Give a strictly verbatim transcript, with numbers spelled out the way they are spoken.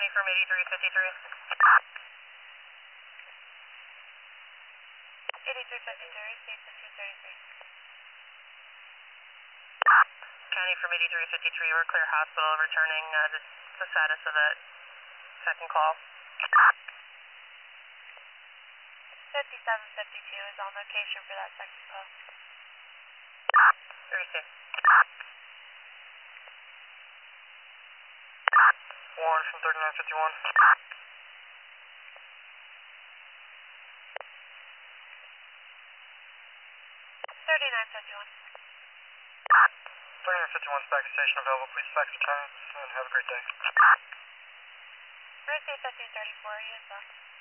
County from eighty-three fifty-three. eighty-three fifty-three, state fifteen thirty-three. County from eighty-three fifty-three, we're clear hospital, returning uh, just the status of that second call. fifty-seven fifty-two is on location for that second call. Receive. Warren from thirty-nine fifty-one. thirty-nine fifty-one. thirty-nine fifty-one's back to station available. Please fax returns and have a great day. Receive fifteen thirty-four, you as well.